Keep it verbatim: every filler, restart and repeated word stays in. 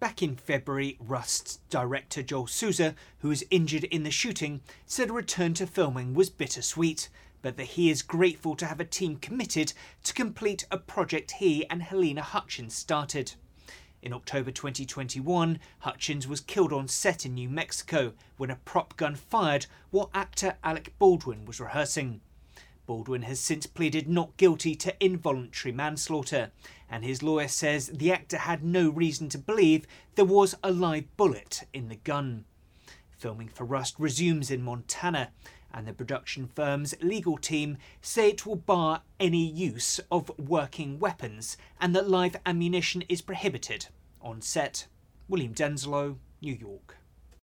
Back in February, Rust's director Joel Souza, who was injured in the shooting, said a return to filming was bittersweet, but that he is grateful to have a team committed to complete a project he and Halyna Hutchins started. In October twenty twenty-one, Hutchins was killed on set in New Mexico when a prop gun fired while actor Alec Baldwin was rehearsing. Baldwin has since pleaded not guilty to involuntary manslaughter, and his lawyer says the actor had no reason to believe there was a live bullet in the gun. Filming for Rust resumes in Montana, and the production firm's legal team say it will bar any use of working weapons and that live ammunition is prohibited on set. William Denslow, New York.